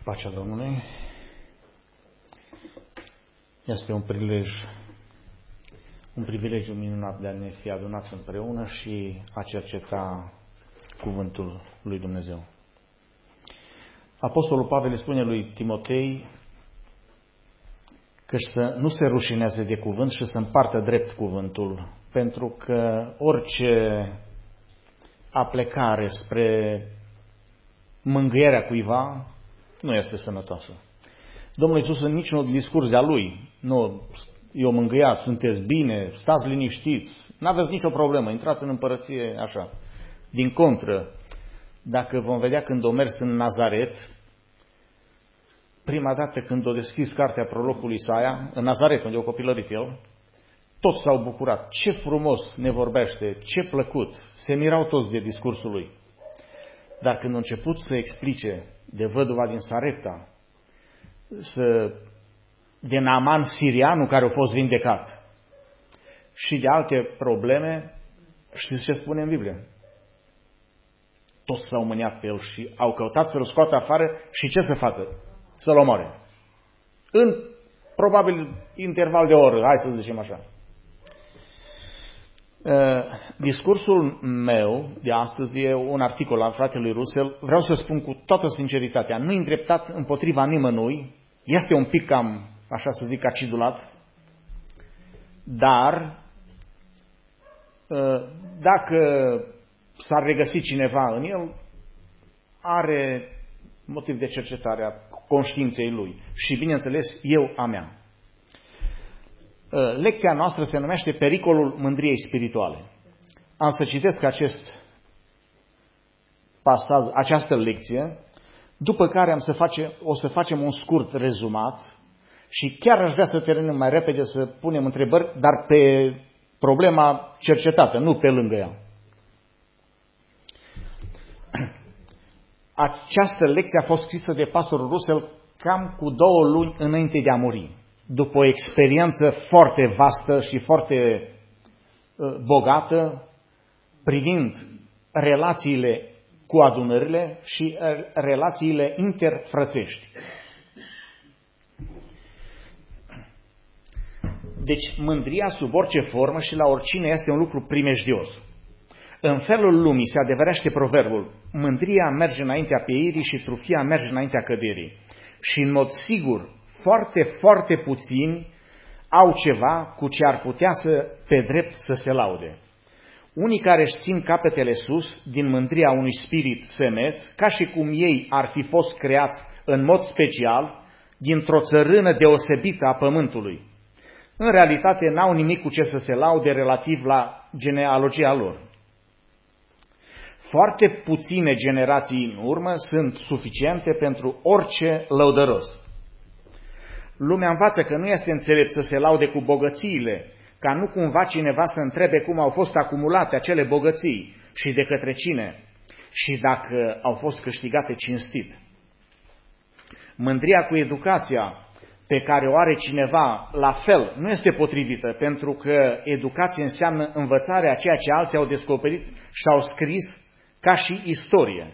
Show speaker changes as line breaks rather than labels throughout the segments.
Pacea Domnului. Este un privilegiu minunat de a ne fi adunați împreună și a cerceta cuvântul lui Dumnezeu. Apostolul Pavel spune lui Timotei că să nu se rușineze de cuvânt și să împartă drept cuvântul, pentru că orice aplecare spre mângâierea cuiva nu este sănătoasă. Domnul Iisus în niciun discurs de-a lui, nu, eu mângâiat, sunteți bine, stați liniștiți, n-aveți nicio problemă, intrați în împărăție așa. Din contră, dacă vom vedea când o mers în Nazaret, prima dată când o deschis cartea prorocului Isaia, în Nazaret, unde a copilărit el, toți s-au bucurat. Ce frumos ne vorbește, ce plăcut, se mirau toți de discursul lui. Dar când a început să explice de văduva din Sarepta, de Naaman sirianul care a fost vindecat și de alte probleme, știți ce spune în Biblie? Toți s-au mâniat pe el și au căutat să-l scoată afară și ce să facă? Să-l omoare. În probabil interval de o oră, hai să zicem așa. Discursul meu de astăzi e un articol al fratelui Russell. Vreau să spun cu toată sinceritatea, nu îndreptat împotriva nimănui, este un pic cam, așa să zic, acidulat, dar dacă s-ar regăsi cineva în el, are motiv de cercetare a conștiinței lui și, bineînțeles, eu a mea. Lecția noastră se numește Pericolul mândriei spirituale. Am să citesc această lecție, după care o să facem un scurt rezumat și chiar aș vrea să terminăm mai repede, să punem întrebări, dar pe problema cercetată, nu pe lângă ea. Această lecție a fost scrisă de pastorul Russell cam cu 2 luni înainte de a muri, după o experiență foarte vastă și foarte bogată privind relațiile cu adunările și relațiile interfrățești. Deci mândria sub orice formă și la oricine este un lucru primejdios. În felul lumii se adeverește proverbul: mândria merge înaintea pieirii și trufia merge înaintea căderii. Și în mod sigur, foarte, foarte puțini au ceva cu ce ar putea pe drept să se laude. Unii care își țin capetele sus din mândria unui spirit semeț, ca și cum ei ar fi fost creați în mod special dintr-o țărână deosebită a pământului. În realitate n-au nimic cu ce să se laude relativ la genealogia lor. Foarte puține generații în urmă sunt suficiente pentru orice lăudăros. Lumea învață că nu este înțelept să se laude cu bogățiile, ca nu cumva cineva să întrebe cum au fost acumulate acele bogății și de către cine și dacă au fost câștigate cinstit. Mândria cu educația pe care o are cineva, la fel, nu este potrivită, pentru că educație înseamnă învățarea a ceea ce alții au descoperit și au scris ca și istorie.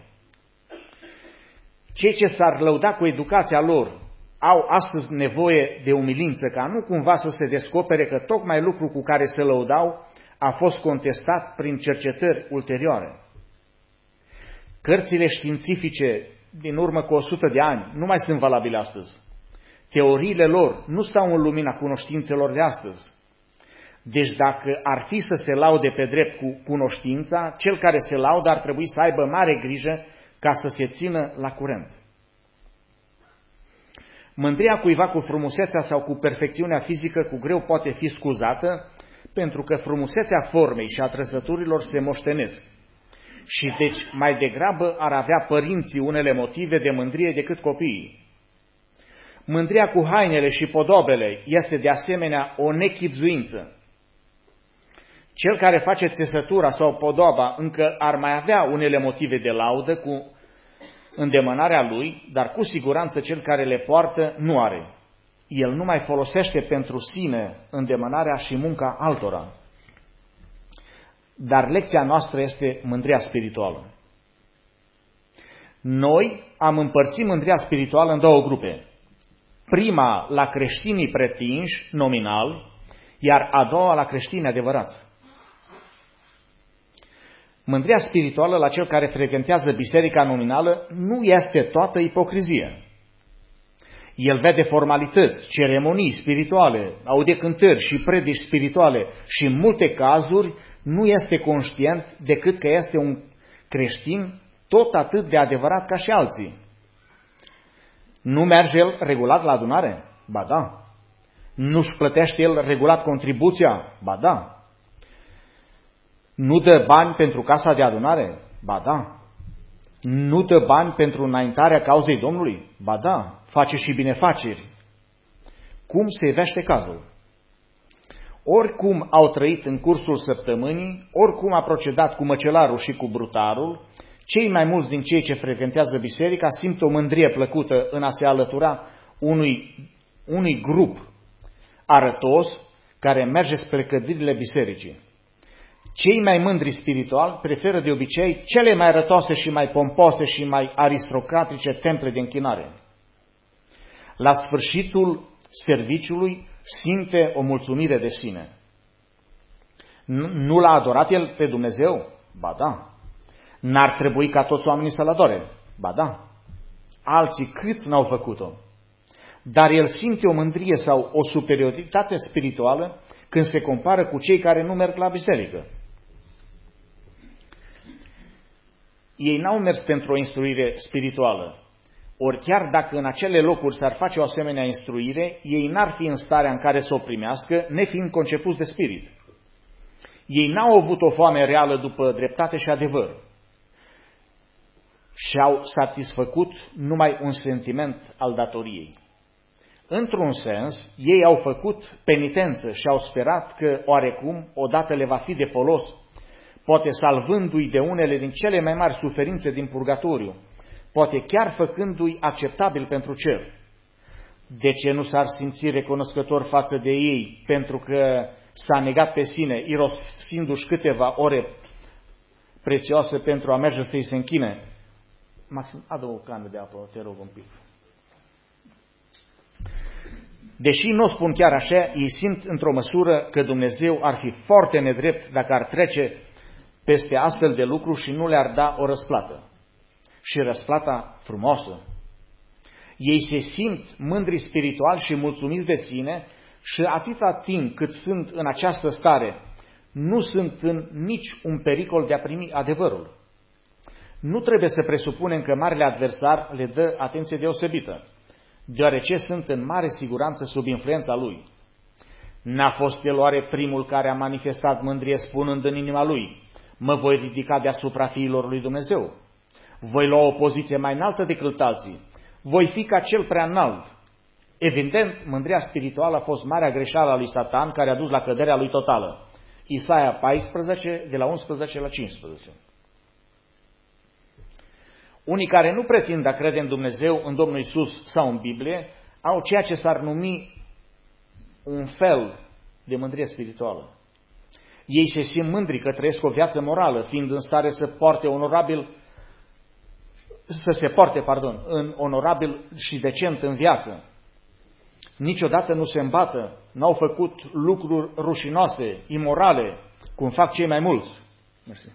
Cei ce s-ar lăuda cu educația lor au astăzi nevoie de umilință, ca nu cumva să se descopere că tocmai lucrul cu care se lăudau a fost contestat prin cercetări ulterioare. Cărțile științifice din urmă cu 100 de ani nu mai sunt valabile astăzi. Teoriile lor nu stau în lumina cunoștințelor de astăzi. Deci dacă ar fi să se laude pe drept cu cunoștința, cel care se laudă ar trebui să aibă mare grijă ca să se țină la curent. Mândria cuiva cu frumusețea sau cu perfecțiunea fizică cu greu poate fi scuzată, pentru că frumusețea formei și a trăsăturilor se moștenesc. Și deci mai degrabă ar avea părinții unele motive de mândrie decât copiii. Mândria cu hainele și podobele este de asemenea o nechibzuință. Cel care face țesătura sau podoba încă ar mai avea unele motive de laudă cu îndemânarea lui, dar cu siguranță cel care le poartă nu are. El nu mai folosește pentru sine îndemânarea și munca altora. Dar lecția noastră este mândria spirituală. Noi am împărțit mândria spirituală în două grupe. Prima la creștinii pretinși, nominal, iar a doua la creștinii adevărați. Mândria spirituală la cel care frecventează biserica nominală nu este toată ipocrizie. El vede formalități, ceremonii spirituale, aude cântări și predici spirituale și în multe cazuri nu este conștient decât că este un creștin tot atât de adevărat ca și alții. Nu merge el regulat la adunare? Ba da. Nu-și plătește el regulat contribuția? Ba da. Nu dă bani pentru casa de adunare? Ba da. Nu dă bani pentru înaintarea cauzei Domnului? Ba da. Face și binefaceri. Cum se ivește cazul? Oricum au trăit în cursul săptămânii, oricum a procedat cu măcelarul și cu brutarul, cei mai mulți din cei ce frecventează biserica simt o mândrie plăcută în a se alătura unui grup arătos care merge spre clădirile bisericii. Cei mai mândri spiritual preferă de obicei cele mai arătoase și mai pompoase și mai aristocratice temple de închinare. La sfârșitul serviciului simte o mulțumire de sine. Nu l-a adorat el pe Dumnezeu? Ba da. N-ar trebui ca toți oamenii să-L adore? Ba da. Alții câți n-au făcut-o? Dar el simte o mândrie sau o superioritate spirituală când se compară cu cei care nu merg la biserică. Ei n-au mers pentru o instruire spirituală. Ori chiar dacă în acele locuri s-ar face o asemenea instruire, ei n-ar fi în starea în care să o primească, nefiind concepuți de spirit. Ei n-au avut o foame reală după dreptate și adevăr. Și-au satisfăcut numai un sentiment al datoriei. Într-un sens, ei au făcut penitență și au sperat că, oarecum, odată le va fi de folos, poate salvându-i de unele din cele mai mari suferințe din purgatoriu, poate chiar făcându-i acceptabil pentru cer. De ce nu s-ar simți recunoscător față de ei pentru că s-a negat pe sine, irosindu-și câteva ore prețioase pentru a merge să-i se închine? Maxim, adă o cană de apă, te rog un pic. Deși nu o spun chiar așa, ei simt într-o măsură că Dumnezeu ar fi foarte nedrept dacă ar trece peste astfel de lucruri și nu le-ar da o răsplată. Și răsplata frumoasă. Ei se simt mândri spiritual și mulțumiți de sine și atâta timp cât sunt în această stare, nu sunt în nici un pericol de a primi adevărul. Nu trebuie să presupunem că marele adversar le dă atenție deosebită, deoarece sunt în mare siguranță sub influența lui. N-a fost el oare primul care a manifestat mândrie spunând în inima lui: mă voi ridica deasupra fiilor lui Dumnezeu, voi lua o poziție mai înaltă decât alții, voi fi ca cel prea înalt. Evident, mândria spirituală a fost marea greșeală a lui Satan, care a dus la căderea lui totală. Isaia 14, de la 11 la 15. Unii care nu pretind a crede în Dumnezeu, în Domnul Iisus sau în Biblie, au ceea ce s-ar numi un fel de mândrie spirituală. Ei se simt mândri că trăiesc o viață morală, fiind în stare să se poarte în onorabil și decent în viață. Niciodată nu se îmbată, n-au făcut lucruri rușinoase, imorale, cum fac cei mai mulți. Mersi.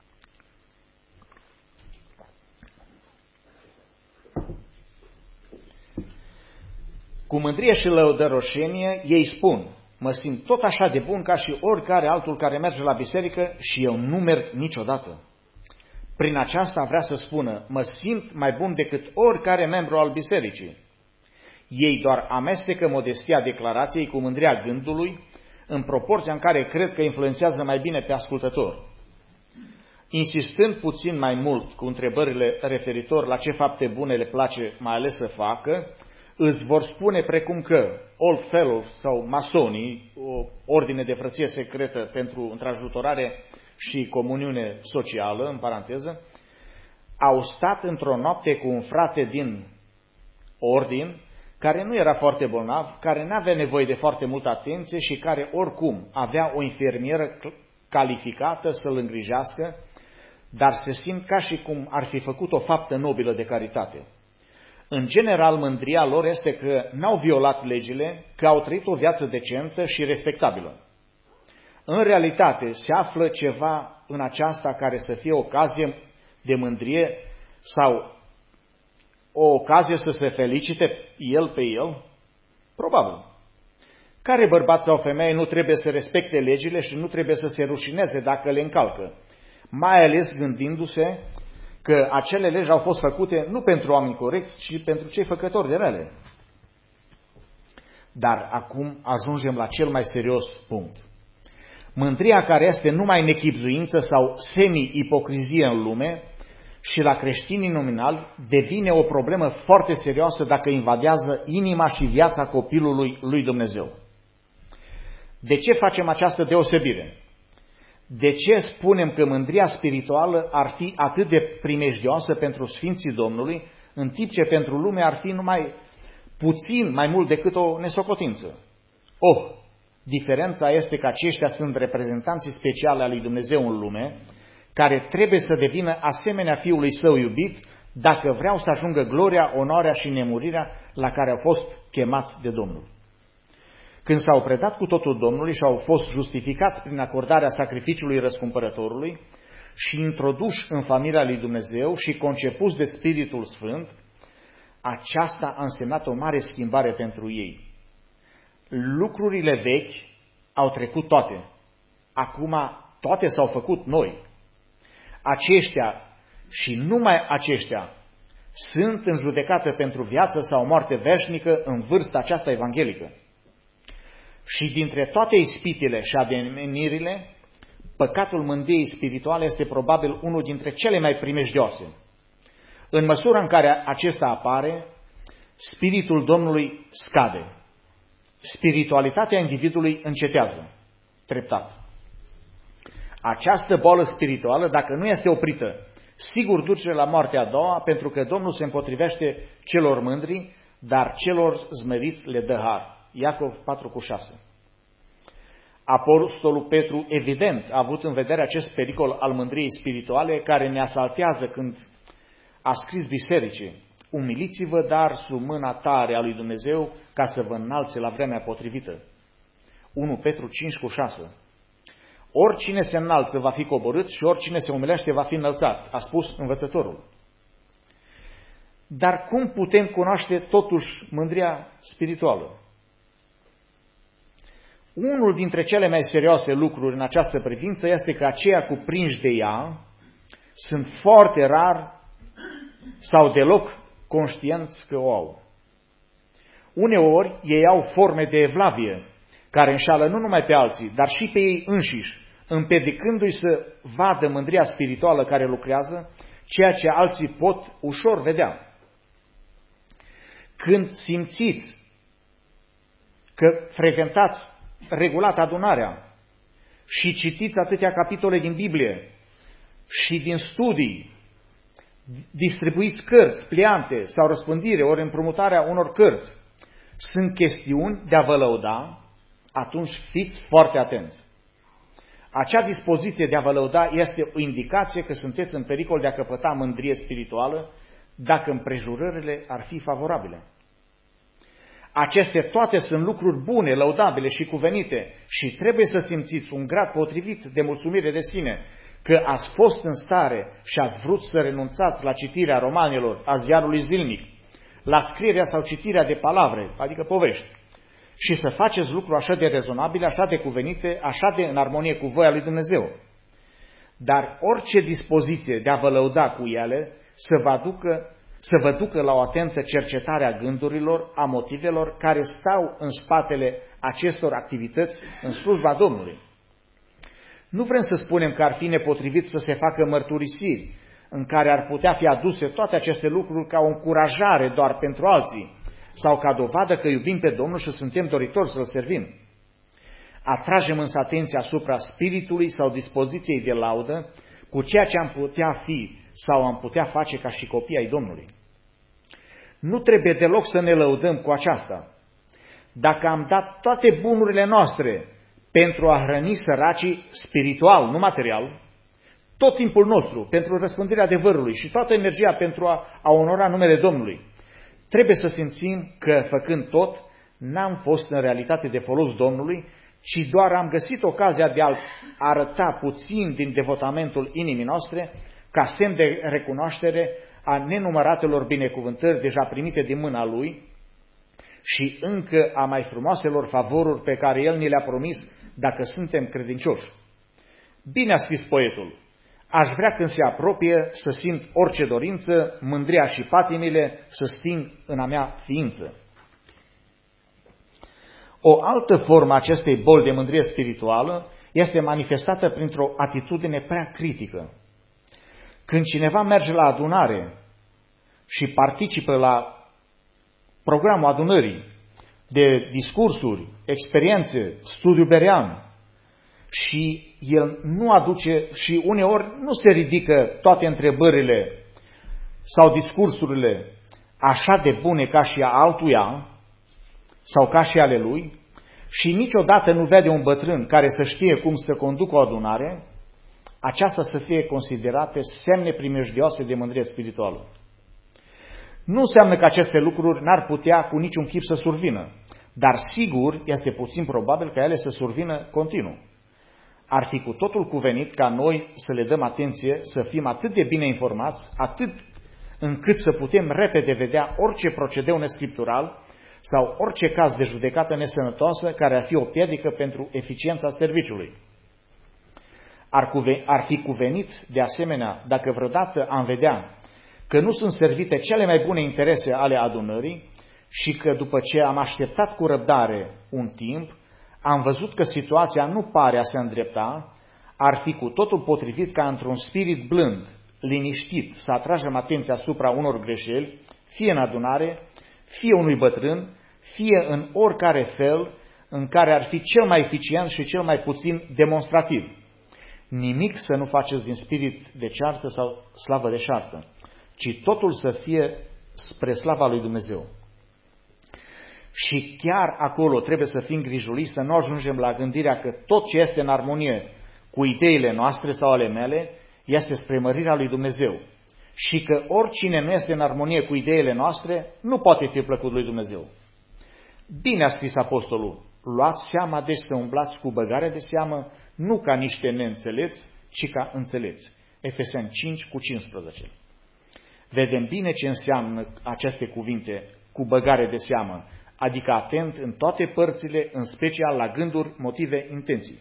Cu mândrie și lăudăroșenie, ei spun: mă simt tot așa de bun ca și oricare altul care merge la biserică și eu nu merg niciodată. Prin aceasta vrea să spună: mă simt mai bun decât oricare membru al bisericii. Ei doar amestecă modestia declarației cu mândria gândului, în proporția în care cred că influențează mai bine pe ascultător. Insistând puțin mai mult cu întrebările referitor la ce fapte bune le place mai ales să facă, îți vor spune precum că Old Fellows sau masonii, o ordine de frăție secretă pentru întrajutorare și comuniune socială, în paranteză, au stat într-o noapte cu un frate din ordin, care nu era foarte bolnav, care nu avea nevoie de foarte multă atenție și care oricum avea o infirmieră calificată să-l îngrijească, dar se simt ca și cum ar fi făcut o faptă nobilă de caritate. În general, mândria lor este că n-au violat legile, că au trăit o viață decentă și respectabilă. În realitate, se află ceva în aceasta care să fie ocazie de mândrie sau o ocazie să se felicite el pe el? Probabil. Care bărbat sau femeie nu trebuie să respecte legile și nu trebuie să se rușineze dacă le încalcă, mai ales gândindu-se că acele legi au fost făcute nu pentru oameni corecți, ci pentru cei făcători de rele. Dar acum ajungem la cel mai serios punct. Mândria care este numai nechibzuință sau semi-ipocrizie în lume și la creștinii nominali devine o problemă foarte serioasă dacă invadează inima și viața copilului lui Dumnezeu. De ce facem această deosebire? De ce spunem că mândria spirituală ar fi atât de primejdioasă pentru Sfinții Domnului, în timp ce pentru lume ar fi numai puțin mai mult decât o nesocotință? Diferența este că aceștia sunt reprezentanții speciale al lui Dumnezeu în lume, care trebuie să devină asemenea Fiului Său iubit, dacă vreau să ajungă gloria, onoarea și nemurirea la care au fost chemați de Domnul. Când s-au predat cu totul Domnului și au fost justificați prin acordarea sacrificiului răscumpărătorului și introduși în familia lui Dumnezeu și concepuți de Spiritul Sfânt, aceasta a însemnat o mare schimbare pentru ei. Lucrurile vechi au trecut toate. Acum toate s-au făcut noi. Aceștia și numai aceștia sunt în judecată pentru viață sau moarte veșnică în vârsta aceasta evanghelică. Și dintre toate ispitele și ademenirile, păcatul mândriei spirituale este probabil unul dintre cele mai primejdioase. În măsura în care acesta apare, spiritul Domnului scade. Spiritualitatea individului încetează treptat. Această boală spirituală, dacă nu este oprită, sigur duce la moartea a doua, pentru că Domnul se împotrivește celor mândri, dar celor zmeriți le dă har. Iacov 4,6. Apostolul Petru, evident, a avut în vedere acest pericol al mândriei spirituale care ne asaltează când a scris bisericii: umiliți-vă, dar sub mâna tare a lui Dumnezeu, ca să vă înalțe la vremea potrivită. 1 Petru 5,6. Oricine se înalță va fi coborât și oricine se umilește va fi înălțat, a spus învățătorul. Dar cum putem cunoaște totuși mândria spirituală? Unul dintre cele mai serioase lucruri în această privință este că aceia cuprinși de ea sunt foarte rar sau deloc conștienți că o au. Uneori ei au forme de evlavie care înșală nu numai pe alții, dar și pe ei înșiși, împiedicându-i să vadă mândria spirituală care lucrează, ceea ce alții pot ușor vedea. Când simțiți că frecventați regulat adunarea și citiți atâtea capitole din Biblie și din studii, distribuiți cărți, pliante sau răspândire, ori împrumutarea unor cărți, sunt chestiuni de a vă lăuda, atunci fiți foarte atenți. Acea dispoziție de a vă lăuda este o indicație că sunteți în pericol de a căpăta mândrie spirituală dacă împrejurările ar fi favorabile. Acestea toate sunt lucruri bune, lăudabile și cuvenite și trebuie să simțiți un grad potrivit de mulțumire de sine că ați fost în stare și ați vrut să renunțați la citirea romanelor, a ziarului zilnic, la scrierea sau citirea de palavre, adică povești, și să faceți lucruri așa de rezonabile, așa de cuvenite, așa de în armonie cu voia lui Dumnezeu. Dar orice dispoziție de a vă lăuda cu ele să vă ducă la o atentă cercetare a gândurilor, a motivelor care stau în spatele acestor activități în slujba Domnului. Nu vrem să spunem că ar fi nepotrivit să se facă mărturisiri în care ar putea fi aduse toate aceste lucruri ca o încurajare doar pentru alții sau ca dovadă că iubim pe Domnul și suntem doritori să-L servim. Atragem însă atenția asupra spiritului sau dispoziției de laudă cu ceea ce am putea fi sau am putea face ca și copii ai Domnului. Nu trebuie deloc să ne lăudăm cu aceasta. Dacă am dat toate bunurile noastre pentru a hrăni săracii spiritual, nu material, tot timpul nostru pentru răspândirea adevărului și toată energia pentru a onora numele Domnului, trebuie să simțim că, făcând tot, n-am fost în realitate de folos Domnului, ci doar am găsit ocazia de a arăta puțin din devotamentul inimii noastre ca semn de recunoaștere a nenumăratelor binecuvântări deja primite din mâna Lui și încă a mai frumoaselor favoruri pe care El ni le-a promis dacă suntem credincioși. Bine a scris poetul: aș vrea când se apropie să simt orice dorință, mândria și patimile să sting în a mea ființă. O altă formă a acestei boli de mândrie spirituală este manifestată printr-o atitudine prea critică. Când cineva merge la adunare și participă la programul adunării de discursuri, experiențe, studiu berean, și el nu aduce și uneori nu se ridică toate întrebările sau discursurile așa de bune ca și a altuia sau ca și ale lui și niciodată nu vede un bătrân care să știe cum să conducă o adunare, aceasta să fie considerate semne primejdioase de mândrie spirituală. Nu înseamnă că aceste lucruri n-ar putea cu niciun chip să survină, dar sigur este puțin probabil ca ele să survină continuu. Ar fi cu totul cuvenit ca noi să le dăm atenție, să fim atât de bine informați, atât încât să putem repede vedea orice procedeu nescriptural sau orice caz de judecată nesănătoasă care ar fi o piedică pentru eficiența serviciului. Ar fi cuvenit, de asemenea, dacă vreodată am vedea că nu sunt servite cele mai bune interese ale adunării și că după ce am așteptat cu răbdare un timp, am văzut că situația nu pare a se îndrepta, ar fi cu totul potrivit ca într-un spirit blând, liniștit, să atragem atenția asupra unor greșeli, fie în adunare, fie unui bătrân, fie în oricare fel în care ar fi cel mai eficient și cel mai puțin demonstrativ. Nimic să nu faceți din spirit de ceartă sau slavă de șartă, ci totul să fie spre slava lui Dumnezeu. Și chiar acolo trebuie să fim grijuliți să nu ajungem la gândirea că tot ce este în armonie cu ideile noastre sau ale mele este spre mărirea lui Dumnezeu. Și că oricine nu este în armonie cu ideile noastre nu poate fi plăcut lui Dumnezeu. Bine a scris apostolul: luați seama deci să umblați cu băgare de seamă, nu ca niște neînțeleți, ci ca înțeleți. Efeseni 5:15. Vedem bine ce înseamnă aceste cuvinte, cu băgare de seamă, adică atent în toate părțile, în special la gânduri, motive, intenții.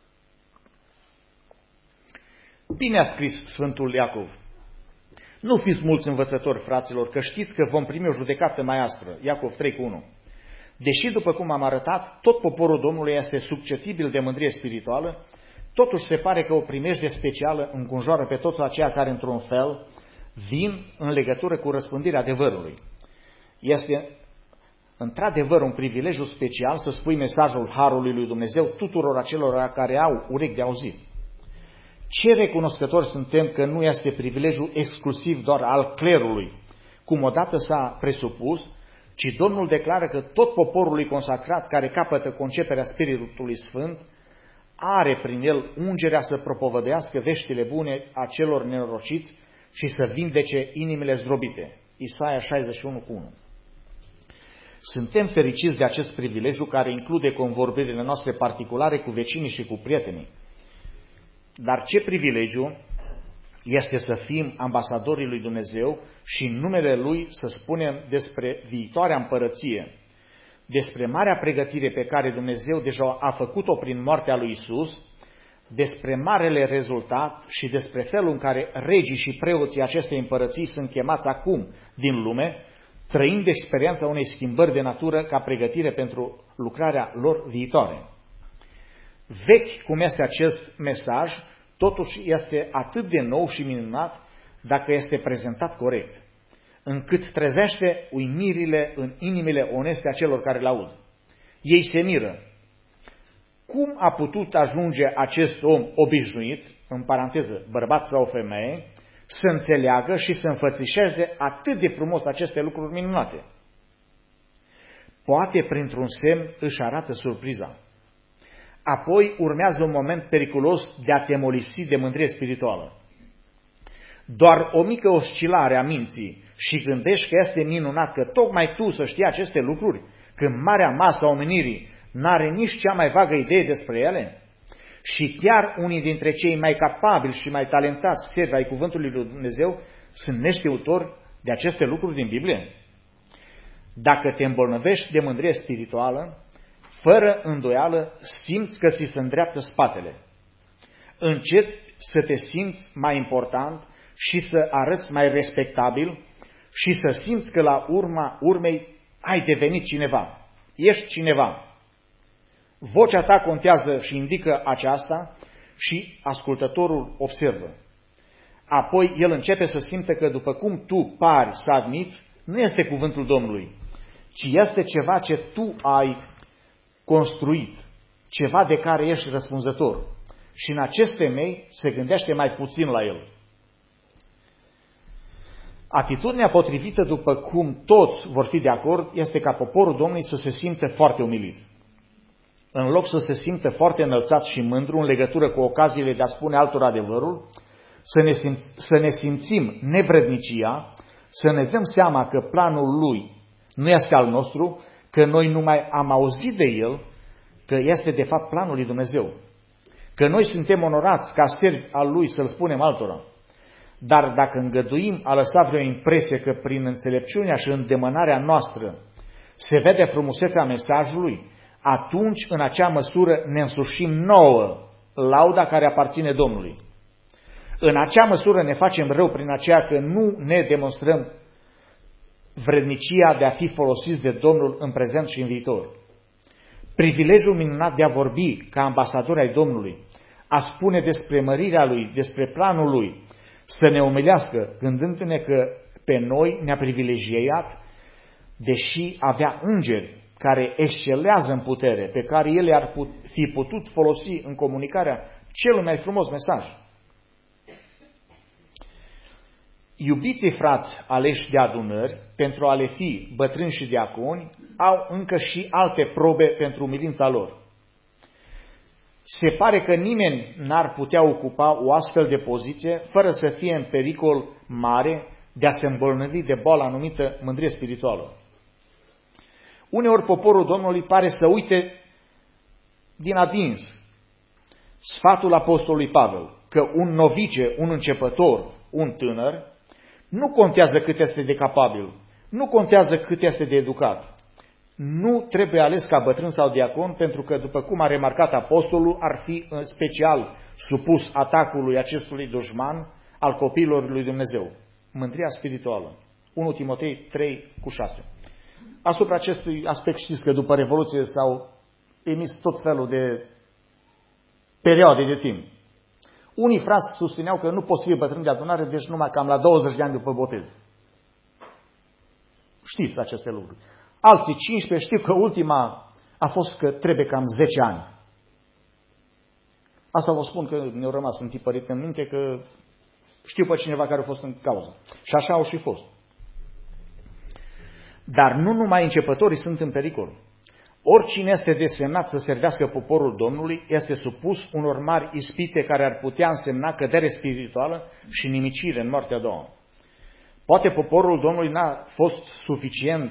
Bine a scris Sfântul Iacov: nu fiți mulți învățători, fraților, că știți că vom primi o judecată mai aspră. Iacov 3:1. Deși, după cum am arătat, tot poporul Domnului este susceptibil de mândrie spirituală, totuși se pare că o primejde specială înconjoară pe toți aceia care, într-un fel, vin în legătură cu răspândirea adevărului. Este într-adevăr un privilegiu special să spui mesajul Harului lui Dumnezeu tuturor acelora care au urechi de auzit. Ce recunoscători suntem că nu este privilegiu exclusiv doar al clerului, cum odată s-a presupus, ci Domnul declară că tot poporul lui consacrat care capătă conceperea Spiritului Sfânt are prin el ungerea să propovădească veștile bune a celor nenorociți și să vindece inimile zdrobite. Isaia 61:1. Suntem fericiți de acest privilegiu care include convorbirile noastre particulare cu vecinii și cu prietenii. Dar ce privilegiu este să fim ambasadorii lui Dumnezeu și în numele Lui să spunem despre viitoarea împărăție, despre marea pregătire pe care Dumnezeu deja a făcut-o prin moartea lui Isus, despre marele rezultat și despre felul în care regii și preoții acestei împărății sunt chemați acum din lume, trăind experiența unei schimbări de natură ca pregătire pentru lucrarea lor viitoare. Vechi cum este acest mesaj, totuși este atât de nou și minunat dacă este prezentat corect, încât trezește uimirile în inimile oneste a celor care l-aud. Ei se miră. Cum a putut ajunge acest om obișnuit, în paranteză, bărbat sau femeie, să înțeleagă și să înfățișeze atât de frumos aceste lucruri minunate? Poate printr-un semn își arată surpriza. Apoi urmează un moment periculos de a te molipsi de mândrie spirituală. doar o mică oscilare a minții și gândești că este minunat că tocmai tu să știi aceste lucruri, când marea masă a omenirii n-are nici cea mai vagă idee despre ele? Și chiar unii dintre cei mai capabili și mai talentați servi ai cuvântului lui Dumnezeu sunt neștiutori de aceste lucruri din Biblie? Dacă te îmbolnăvești de mândrie spirituală, fără îndoială simți că ți se îndreaptă spatele. Începi să te simți mai important și să arăți mai respectabil și să simți că la urma urmei ai devenit cineva. Ești cineva. Vocea ta contează și indică aceasta și ascultătorul observă. Apoi el începe să simte că după cum tu pari să admiți, nu este cuvântul Domnului, ci este ceva ce tu ai construit, ceva de care ești răspunzător. Și în acest temei se gândește mai puțin la el. Atitudinea potrivită, după cum toți vor fi de acord, este ca poporul Domnului să se simtă foarte umilit. În loc să se simtă foarte înălțat și mândru în legătură cu ocaziile de a spune altora adevărul, să ne simțim nevrednicia, să ne dăm seama că planul lui nu este al nostru, că noi numai am auzit de el, că este de fapt planul lui Dumnezeu. Că noi suntem onorați ca servi al lui să-l spunem altora. Dar dacă îngăduim a lăsa vreo impresie că prin înțelepciunea și îndemânarea noastră se vede frumusețea mesajului, atunci în acea măsură ne însușim nouă lauda care aparține Domnului. În acea măsură ne facem rău prin aceea că nu ne demonstrăm vrednicia de a fi folosiți de Domnul în prezent și în viitor. Privilegiul minunat de a vorbi ca ambasadori ai Domnului, a spune despre mărirea Lui, despre planul Lui, să ne umilească gândându-ne că pe noi ne-a privilegiat, deși avea îngeri care excelează în putere, pe care ele ar fi putut folosi în comunicarea celui mai frumos mesaj. Iubiții frați aleși de adunări, pentru a le fi bătrâni și diaconi, au încă și alte probe pentru umilința lor. Se pare că nimeni n-ar putea ocupa o astfel de poziție fără să fie în pericol mare de a se îmbolnăvi de boala numită mândrie spirituală. Uneori poporul Domnului pare să uite din adins sfatul apostolului Pavel, că un novice, un începător, un tânăr, nu contează cât este de capabil, nu contează cât este de educat. Nu trebuie ales ca bătrân sau diacon, pentru că, după cum a remarcat apostolul, ar fi în special supus atacului acestui dușman al copiilor lui Dumnezeu. Mândria spirituală. 1 Timotei 3:6. Asupra acestui aspect știți că după Revoluție s-au emis tot felul de perioade de timp. Unii frați susțineau că nu poți fi bătrân de adunare, deci numai cam la 20 de ani după botez. Știți aceste lucruri. Alții 15, știu că ultima a fost că trebuie cam 10 ani. Asta vă spun că mi-au rămas întipărit în minte, că știu pe cineva care a fost în cauză. Și așa au și fost. Dar nu numai începătorii sunt în pericol. Oricine este desemnat să servească poporul Domnului este supus unor mari ispite care ar putea însemna cădere spirituală și nimicire în moartea a doua. Poate poporul Domnului n-a fost suficient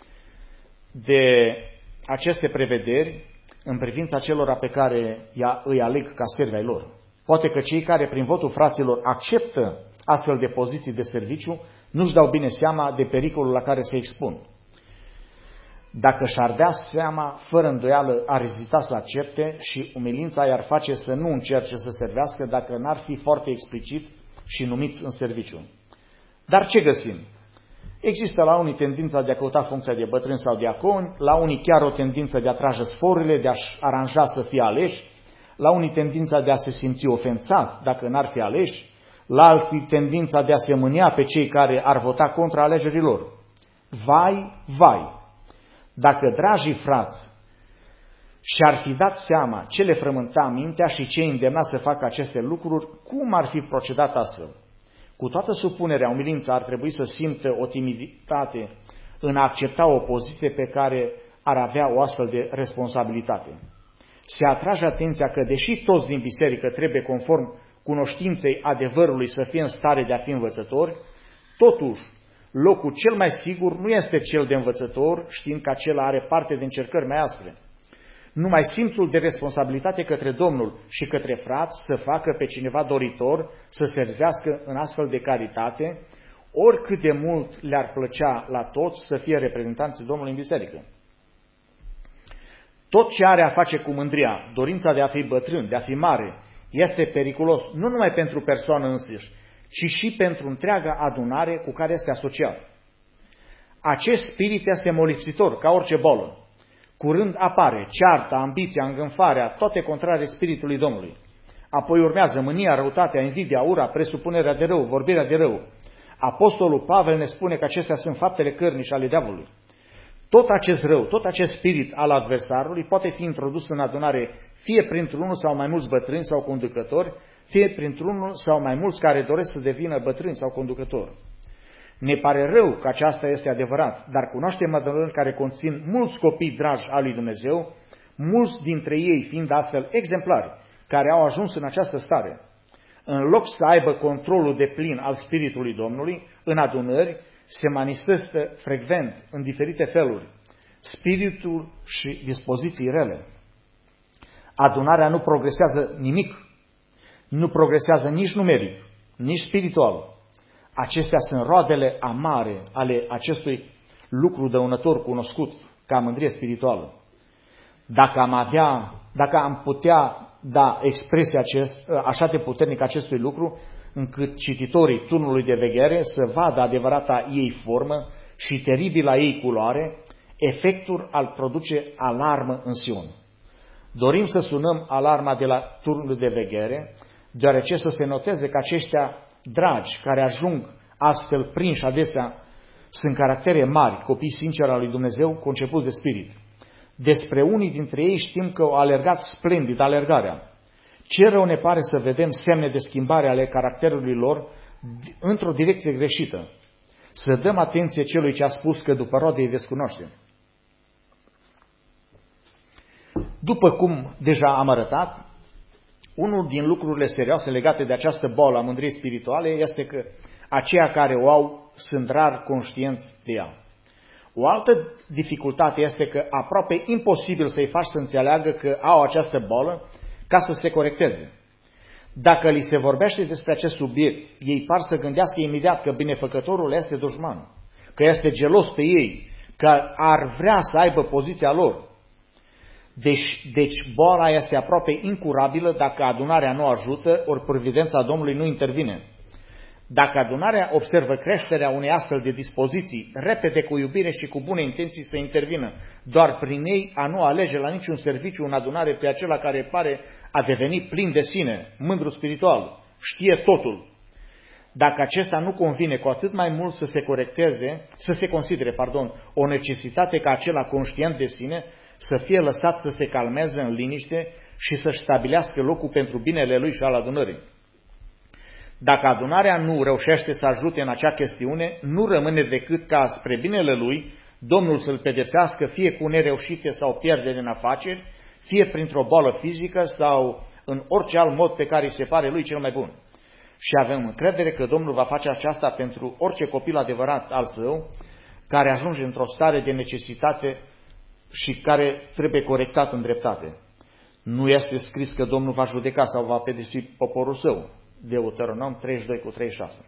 de aceste prevederi în privința celor pe care îi aleg ca servi ai lor. Poate că cei care prin votul fraților acceptă astfel de poziții de serviciu nu-și dau bine seama de pericolul la care se expun. Dacă și-ar dea seama, fără îndoială ar ezita să accepte și umilința i-ar face să nu încerce să servească dacă n-ar fi foarte explicit și numiți în serviciu. Dar ce găsim? Există la unii tendința de a căuta funcția de bătrân sau diaconi, la unii chiar o tendință de a trage sforurile, de a-și aranja să fie aleși, la unii tendința de a se simți ofensați dacă n-ar fi aleși, la alții tendința de a se mânia pe cei care ar vota contra alegerilor. Vai, vai! Dacă dragii frați și-ar fi dat seama ce le frământa mintea și ce îi îndemna să facă aceste lucruri, cum ar fi procedat astfel? Cu toată supunerea, umilința ar trebui să simtă o timiditate în a accepta o poziție pe care ar avea o astfel de responsabilitate. Se atrage atenția că, deși toți din biserică trebuie conform cunoștinței adevărului să fie în stare de a fi învățători, totuși, locul cel mai sigur nu este cel de învățător, știind că acela are parte de încercări mai aspre. Numai simțul de responsabilitate către Domnul și către frați să facă pe cineva doritor să servească în astfel de caritate, oricât de mult le-ar plăcea la toți să fie reprezentanții Domnului în biserică. Tot ce are a face cu mândria, dorința de a fi bătrân, de a fi mare, este periculos nu numai pentru persoană însăși, ci și pentru întreaga adunare cu care este asociat. Acest spirit este molipsitor, ca orice bolă. Curând apare cearta, ambiția, îngânfarea, toate contrare spiritului Domnului. Apoi urmează mânia, răutatea, invidia, ura, presupunerea de rău, vorbirea de rău. Apostolul Pavel ne spune că acestea sunt faptele cărnice ale diavolului. Tot acest rău, tot acest spirit al adversarului poate fi introdus în adunare fie printr-unul sau mai mulți bătrâni sau conducători, fie printr-unul sau mai mulți care doresc să devină bătrâni sau conducători. Ne pare rău că aceasta este adevărat, dar cunoaștem adunări care conțin mulți copii dragi al lui Dumnezeu, mulți dintre ei fiind astfel exemplari, care au ajuns în această stare. În loc să aibă controlul deplin al Spiritului Domnului, în adunări se manifestă frecvent, în diferite feluri, spiritul și dispoziții rele. Adunarea nu progresează nimic, nu progresează nici numeric, nici spiritual. Acestea sunt roadele amare ale acestui lucru dăunător cunoscut ca mândrie spirituală. Dacă am putea da expresia așa de puternică acestui lucru, încât cititorii turnului de veghere să vadă adevărata ei formă și teribila ei culoare, efectul al produce alarmă în Sion. Dorim să sunăm alarma de la turnul de veghere, deoarece să se noteze că aceștia dragi, care ajung astfel prinși adesea, sunt caractere mari, copii sinceri al lui Dumnezeu, concepuți de spirit. Despre unii dintre ei știm că au alergat splendid alergarea. Ce rău ne pare să vedem semne de schimbare ale caracterului lor într-o direcție greșită. Să dăm atenție celui ce a spus că după roade îi veți cunoaște. După cum deja am arătat, unul din lucrurile serioase legate de această boală a mândriei spirituale este că aceia care o au sunt rar conștienți de ea. O altă dificultate este că aproape imposibil să-i faci să înțeleagă că au această boală ca să se corecteze. Dacă li se vorbește despre acest subiect, ei par să gândească imediat că binefăcătorul este dușman, că este gelos pe ei, că ar vrea să aibă poziția lor. Deci boala este aproape incurabilă dacă adunarea nu ajută, ori providența Domnului nu intervine. Dacă adunarea observă creșterea unei astfel de dispoziții, repede cu iubire și cu bune intenții să intervină, doar prin ei a nu alege la niciun serviciu în adunare pe acela care pare a deveni plin de sine, mândru spiritual, știe totul. Dacă acesta nu convine, cu atât mai mult să se considere o necesitate ca acela conștient de sine să fie lăsat să se calmeze în liniște și să-și stabilească locul pentru binele lui și al adunării. Dacă adunarea nu reușește să ajute în acea chestiune, nu rămâne decât ca spre binele lui Domnul să-l pedepsească fie cu nereușite sau pierdere în afaceri, fie printr-o boală fizică sau în orice alt mod pe care îi se pare lui cel mai bun. Și avem încredere că Domnul va face aceasta pentru orice copil adevărat al său, care ajunge într-o stare de necesitate și care trebuie corectat în dreptate. Nu este scris că Domnul va judeca sau va pedepsi poporul său. Deuteronom 32:36.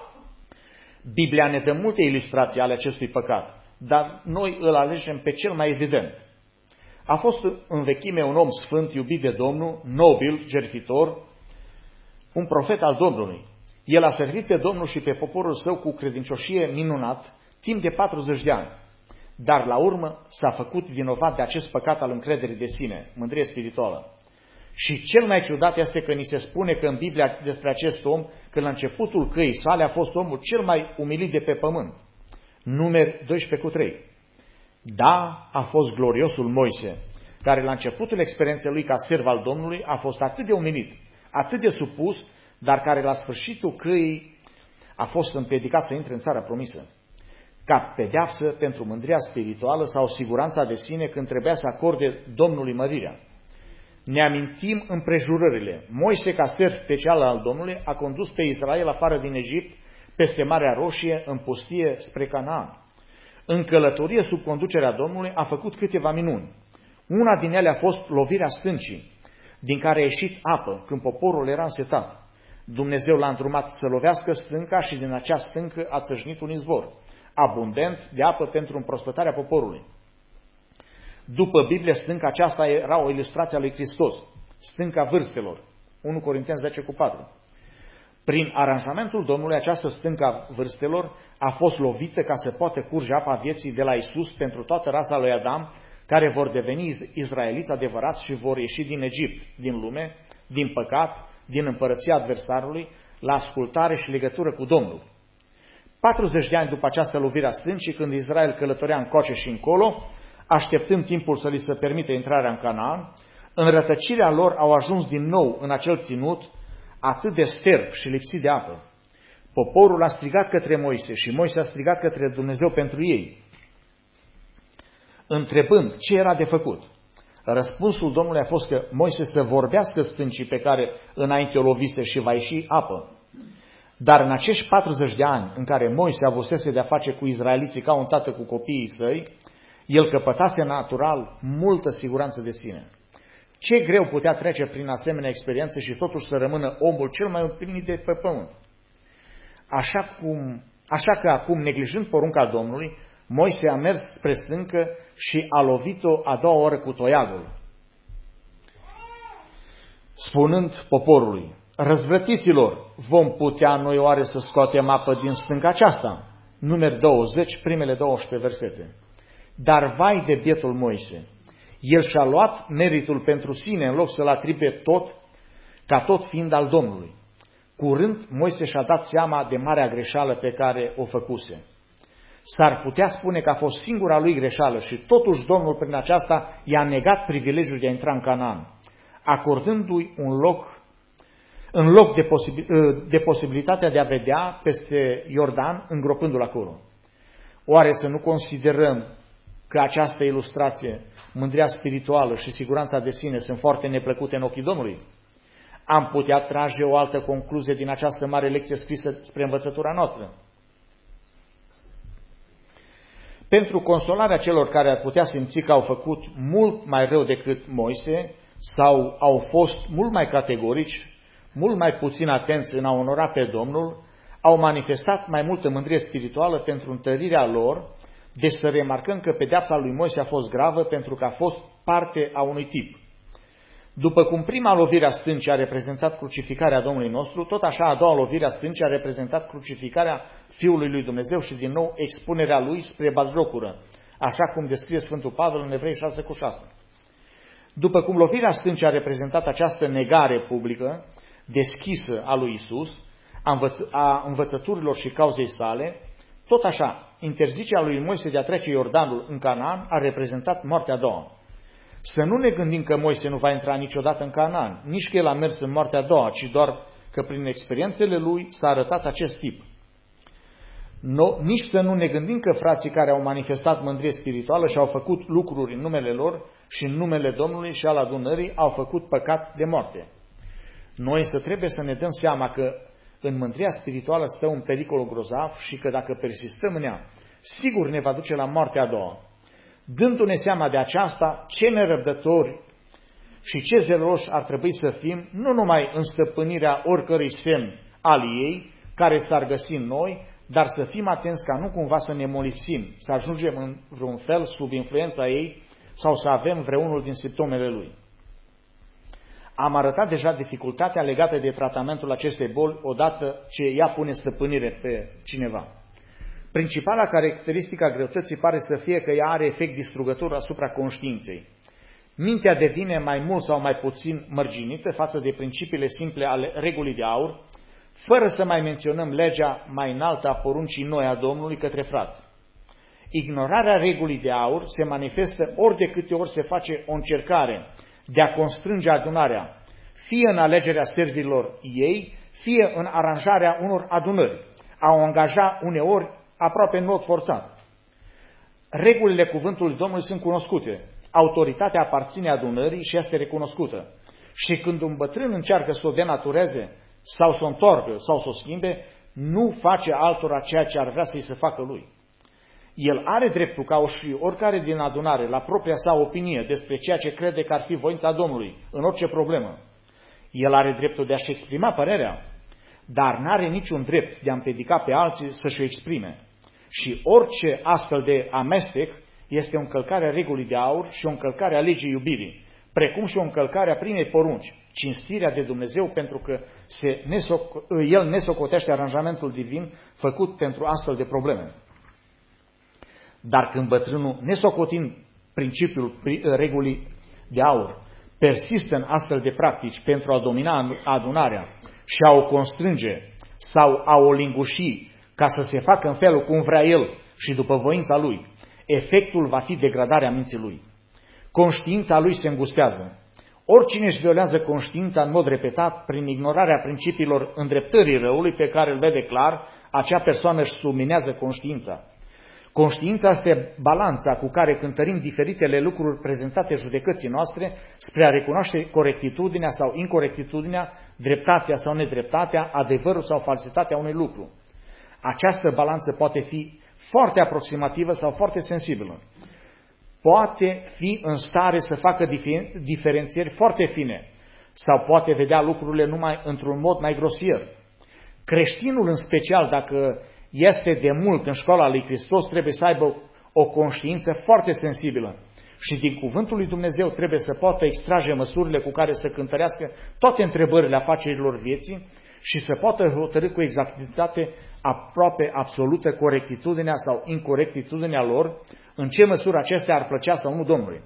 Biblia ne dă multe ilustrații ale acestui păcat, dar noi îl alegem pe cel mai evident. A fost în vechime un om sfânt, iubit de Domnul, nobil, jertfitor, un profet al Domnului. El a servit pe Domnul și pe poporul său cu credincioșie minunat timp de 40 de ani, dar la urmă s-a făcut vinovat de acest păcat al încrederii de sine, mândrie spirituală. Și cel mai ciudat este că ni se spune că în Biblia despre acest om, că la începutul căii sale a fost omul cel mai umilit de pe pământ. Numeri 12:3. Da, a fost gloriosul Moise, care la începutul experienței lui ca serv al Domnului a fost atât de umilit, atât de supus, dar care la sfârșitul căii a fost împiedicat să intre în țara promisă. Ca pedeapsă pentru mândria spirituală sau siguranța de sine când trebuia să acorde Domnului mărirea. ne amintim împrejurările. Moise, ca serv special al Domnului, a condus pe Israel afară din Egipt, peste Marea Roșie, în pustie, spre Canaan. În călătorie sub conducerea Domnului a făcut câteva minuni. Una din ele a fost lovirea stâncii, din care a ieșit apă, când poporul era însetat. Dumnezeu l-a îndrumat să lovească stânca și din acea stâncă a țâșnit un izvor, abundent de apă pentru împrospătarea poporului. După Biblie, stânca aceasta era o ilustrație a lui Hristos, stânca vârstelor, 1 Corinteni 10:4. Prin aranjamentul Domnului, această stâncă a vârstelor a fost lovită ca să poată curge apa vieții de la Isus pentru toată rasa lui Adam, care vor deveni izraeliți adevărați și vor ieși din Egipt, din lume, din păcat, din împărăția adversarului, la ascultare și legătură cu Domnul. 40 de ani după această lovire a stâncii, când Israel călătorea încoace și încolo, așteptând timpul să li se permite intrarea în Canaan, în rătăcirea lor au ajuns din nou în acel ținut atât de sterb și lipsit de apă. Poporul a strigat către Moise și Moise a strigat către Dumnezeu pentru ei, întrebând ce era de făcut. Răspunsul Domnului a fost că Moise să vorbească stâncii pe care înainte o lovise și va ieși apă. Dar în acești 40 de ani în care Moise avusese de-a face cu izraeliții ca un tată cu copiii săi, el căpătase natural multă siguranță de sine. Ce greu putea trece prin asemenea experiențe și totuși să rămână omul cel mai împlinit de pe pământ. Așa că acum, neglijând porunca Domnului, Moise a mers spre stâncă și a lovit-o a doua oră cu toiagul, spunând poporului: răzvrătiților, vom putea noi oare să scoatem apă din stânca aceasta? Numeri 20, primele 12 versete. Dar vai de bietul Moise! El și-a luat meritul pentru sine în loc să-l atribuie tot, ca tot fiind al Domnului. Curând, Moise și-a dat seama de marea greșeală pe care o făcuse. S-ar putea spune că a fost singura lui greșeală și totuși Domnul prin aceasta i-a negat privilegiul de a intra în Canaan, acordându-i în loc de posibilitatea de a vedea peste Iordan, îngropându-l acolo. Oare să nu considerăm că această ilustrație, mândria spirituală și siguranța de sine sunt foarte neplăcute în ochii Domnului? Am putea trage o altă concluzie din această mare lecție scrisă spre învățătura noastră. Pentru consolarea celor care ar putea simți că au făcut mult mai rău decât Moise sau au fost mult mai categorici, mult mai puțin atenți în a onora pe Domnul, au manifestat mai multă mândrie spirituală pentru întărirea lor. Deci să remarcăm că pedeapsa lui Moise a fost gravă pentru că a fost parte a unui tip. După cum prima lovire a stâncii a reprezentat crucificarea Domnului nostru, tot așa a doua lovire a stâncii a reprezentat crucificarea Fiului lui Dumnezeu și din nou expunerea lui spre batjocură, așa cum descrie Sfântul Pavel în Evrei 6:6. După cum lovirea stâncii a reprezentat această negare publică, deschisă a lui Isus, a învățăturilor și cauzei sale, tot așa, interzicerea lui Moise de a trece Iordanul în Canaan a reprezentat moartea a doua. Să nu ne gândim că Moise nu va intra niciodată în Canaan, nici că el a mers în moartea a doua, ci doar că prin experiențele lui s-a arătat acest tip. Nici să nu ne gândim că frații care au manifestat mândrie spirituală și au făcut lucruri în numele lor și în numele Domnului și al adunării au făcut păcat de moarte. Noi să trebuie să ne dăm seama că în mândria spirituală stă un pericol grozav și că dacă persistăm în ea, sigur ne va duce la moartea a doua. Dându-ne seama de aceasta, ce nerăbdători și ce zeloși ar trebui să fim, nu numai în stăpânirea oricărui semn al ei, care s-ar găsi în noi, dar să fim atenți ca nu cumva să ne molipsim, să ajungem în vreun fel sub influența ei sau să avem vreunul din simptomele lui. Am arătat deja dificultatea legată de tratamentul acestei boli odată ce ea pune stăpânire pe cineva. Principala caracteristică a greutății pare să fie că ea are efect distrugător asupra conștiinței. Mintea devine mai mult sau mai puțin mărginită față de principiile simple ale regulii de aur, fără să mai menționăm legea mai înaltă a poruncii noi a Domnului către frați. Ignorarea regulii de aur se manifestă ori de câte ori se face o încercare de a constrânge adunarea, fie în alegerea servirilor ei, fie în aranjarea unor adunări, a o angaja uneori aproape în mod forțat. Regulile cuvântului Domnului sunt cunoscute. autoritatea aparține adunării și este recunoscută. Și când un bătrân încearcă să o denatureze, sau să o întoarcă, sau să o schimbe, nu face altora ceea ce ar vrea să-i se facă lui. El are dreptul, ca și oricare din adunare, la propria sa opinie despre ceea ce crede că ar fi voința Domnului, în orice problemă. El are dreptul de a-și exprima părerea, dar n-are niciun drept de a împiedica pe alții să-și o exprime. Și orice astfel de amestec este o încălcare a regulii de aur și o încălcare a legii iubirii, precum și o încălcare a primei porunci, cinstirea de Dumnezeu, pentru că El nesocotește aranjamentul divin făcut pentru astfel de probleme. Dar când bătrânul, nesocotind principiul regulii de aur, persistă în astfel de practici pentru a domina adunarea și a o constrânge sau a o linguși ca să se facă în felul cum vrea el și după voința lui, efectul va fi degradarea minții lui. Conștiința lui se îngustează. Oricine își violează conștiința în mod repetat prin ignorarea principiilor îndreptării răului pe care îl vede clar, acea persoană își subminează conștiința. Conștiința este balanța cu care cântărim diferitele lucruri prezentate judecății noastre spre a recunoaște corectitudinea sau incorectitudinea, dreptatea sau nedreptatea, adevărul sau falsitatea unui lucru. Această balanță poate fi foarte aproximativă sau foarte sensibilă. Poate fi în stare să facă diferențieri foarte fine sau poate vedea lucrurile numai într-un mod mai grosier. Creștinul, în special, dacă este de mult în școala lui Hristos, trebuie să aibă o conștiință foarte sensibilă și din cuvântul lui Dumnezeu trebuie să poată extrage măsurile cu care să cântărească toate întrebările afacerilor vieții și să poată hotărî cu exactitate aproape absolută corectitudinea sau incorectitudinea lor, în ce măsură acestea ar plăcea sau nu Domnului.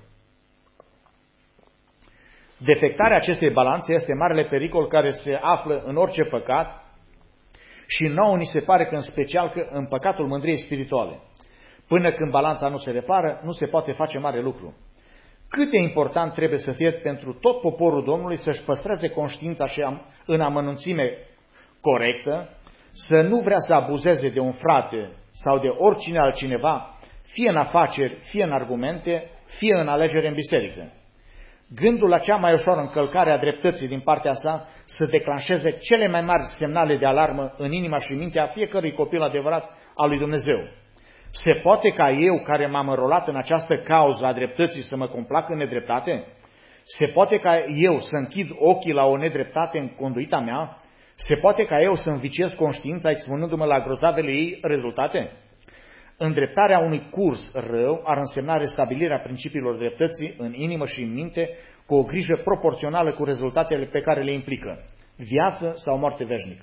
Defectarea acestei balanțe este marele pericol care se află în orice păcat și nouă ni se pare că în special că în păcatul mândriei spirituale. Până când balanța nu se repară, nu se poate face mare lucru. Cât de important trebuie să fie pentru tot poporul Domnului să-și păstreze conștiința și în amănunțime corectă, să nu vrea să abuzeze de un frate sau de oricine altcineva, fie în afaceri, fie în argumente, fie în alegere în biserică. Gândul la cea mai ușoară încălcare a dreptății din partea sa să declanșeze cele mai mari semnale de alarmă în inima și mintea fiecărui copil adevărat al lui Dumnezeu. Se poate ca eu, care m-am înrolat în această cauză a dreptății, să mă complac în nedreptate? Se poate ca eu să închid ochii la o nedreptate în conduita mea? Se poate ca eu să înviciez conștiința expunându-mă la grozavele ei rezultate? Îndreptarea unui curs rău ar însemna restabilirea principiilor dreptății în inimă și în minte cu o grijă proporțională cu rezultatele pe care le implică, viață sau moarte veșnică.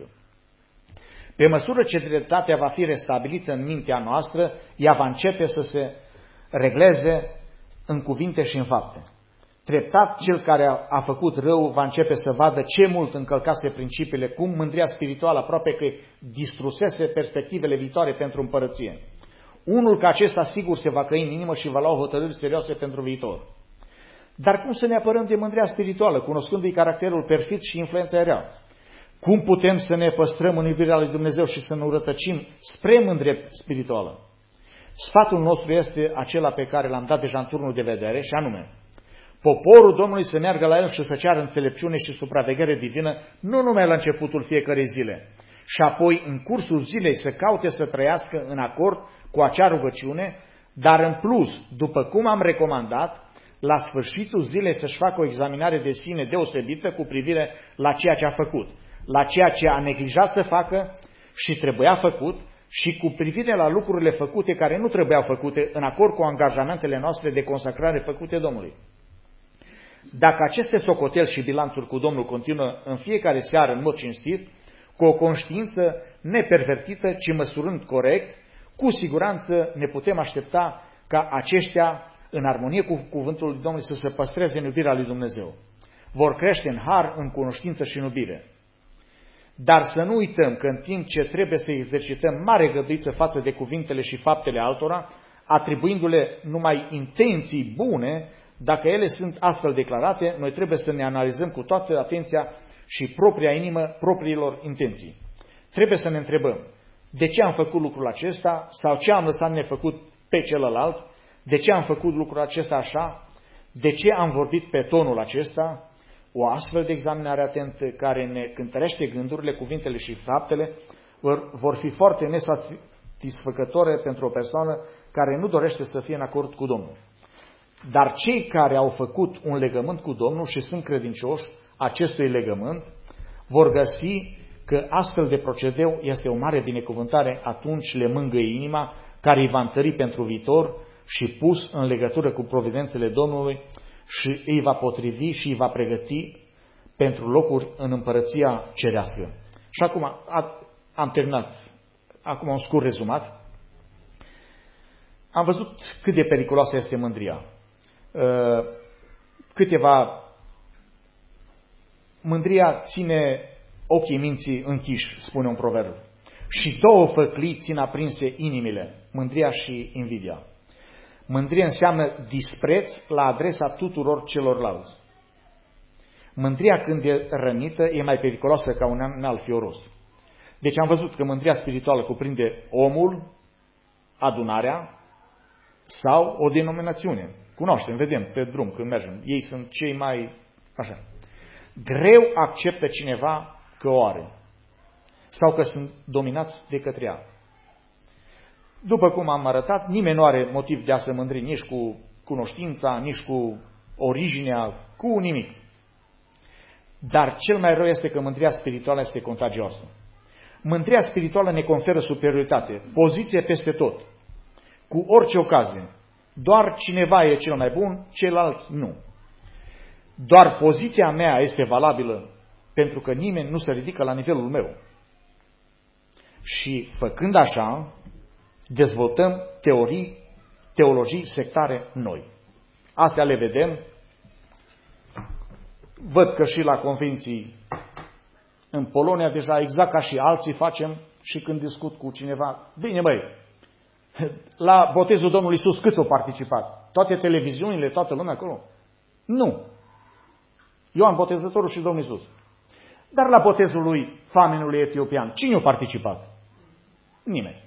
Pe măsură ce dreptatea va fi restabilită în mintea noastră, ea va începe să se regleze în cuvinte și în fapte. Treptat, cel care a făcut rău va începe să vadă ce mult încălcase principiile, cum mândria spirituală aproape că distrusese perspectivele viitoare pentru împărăție. Unul ca acesta sigur se va căi în inimă și va lua hotărâri serioase pentru viitor. Dar cum să ne apărăm de mândria spirituală, cunoscându-i caracterul perfid și influența rea? Cum putem să ne păstrăm în iubirea lui Dumnezeu și să ne rătăcim spre mândrie spirituală? Sfatul nostru este acela pe care l-am dat deja în turnul de vedere, și anume, poporul Domnului să meargă la el și să ceară înțelepciune și supraveghere divină, nu numai la începutul fiecărei zile, și apoi în cursul zilei să caute să trăiască în acord cu acea rugăciune, dar în plus, după cum am recomandat, la sfârșitul zilei să-și facă o examinare de sine deosebită cu privire la ceea ce a făcut, la ceea ce a neglijat să facă și trebuia făcut și cu privire la lucrurile făcute care nu trebuiau făcute în acord cu angajamentele noastre de consacrare făcute Domnului. Dacă aceste socoteli și bilanțuri cu Domnul continuă în fiecare seară în mod cinstit, cu o conștiință nepervertită, ci măsurând corect, cu siguranță ne putem aștepta ca aceștia, în armonie cu cuvântul lui Domnului, să se păstreze în iubirea lui Dumnezeu. Vor crește în har, în cunoștință și în iubire. Dar să nu uităm că în timp ce trebuie să exercităm mare găduiță față de cuvintele și faptele altora, atribuindu-le numai intenții bune, dacă ele sunt astfel declarate, noi trebuie să ne analizăm cu toată atenția și propria inimă propriilor intenții. Trebuie să ne întrebăm, de ce am făcut lucrul acesta sau ce am lăsat nefăcut pe celălalt, de ce am făcut lucrul acesta așa, De ce am vorbit pe tonul acesta? O astfel de examinare atentă care ne cântărește gândurile, cuvintele și faptele vor fi foarte nesatisfăcătoare pentru o persoană care nu dorește să fie în acord cu Domnul. Dar cei care au făcut un legământ cu Domnul și sunt credincioși acestui legământ vor găsi că astfel de procedeu este o mare binecuvântare, atunci le mângâie inima, care îi va întări pentru viitor și pus în legătură cu providențele Domnului și îi va potrivi și îi va pregăti pentru locuri în împărăția cerească. Și acum am terminat. Acum un scurt rezumat. Am văzut cât de periculoasă este mândria. Mândria ține ochii minții închiși, spune un proverb. Și două făclii țin aprinse inimile, mândria și invidia. Mândria înseamnă dispreț la adresa tuturor celorlalți. Mândria, când e rănită, e mai periculoasă ca un înalt fioros. Deci am văzut că mândria spirituală cuprinde omul, adunarea sau o denominațiune. Cunoaștem, vedem pe drum când mergem. Ei sunt cei mai așa. Greu acceptă cineva că o are sau că sunt dominați de către ea. După cum am arătat, nimeni nu are motiv de a se mândri nici cu cunoștința, nici cu originea, cu nimic. Dar cel mai rău este că mândria spirituală este contagioasă. Mândria spirituală ne conferă superioritate, poziție peste tot, cu orice ocazie. Doar cineva e cel mai bun, ceilalți nu. Doar poziția mea este valabilă pentru că nimeni nu se ridică la nivelul meu. Și făcând așa, dezvoltăm teologii sectare noi. Astea le vedem. Văd că și la convenții în Polonia deja exact ca și alții facem și când discut cu cineva, bine măi, la botezul Domnului Iisus câți au participat? Toate televiziunile, toată lumea acolo? Nu. Ioan Botezătorul și Domnul Iisus. Dar la botezul lui famenului etiopian, cine a participat? Nimeni.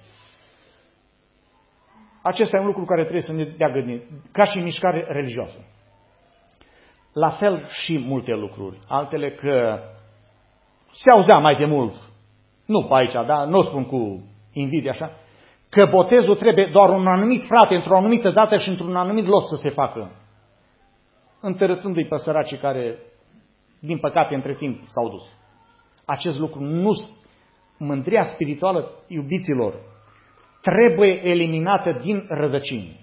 Acesta e un lucru care trebuie să ne dea gândire, ca și mișcare religioasă. La fel și multe lucruri. Altele că se auzea mai de mult, nu pe aici, dar nu o spun cu invidie așa, că botezul trebuie doar un anumit frate, într-o anumită dată și într-un anumit loc să se facă. Întărățându-i pe săracii care, din păcate, între timp s-au dus. Acest lucru nu... Mândria spirituală, iubiților, trebuie eliminată din rădăcini.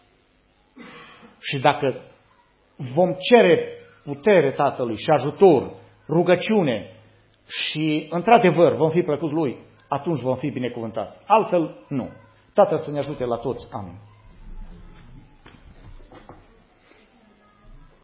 Și dacă vom cere putere Tatălui și ajutor, rugăciune și, într-adevăr, vom fi plăcuți Lui, atunci vom fi binecuvântați. Altfel, nu. Tatăl să ne ajute la toți. Amin.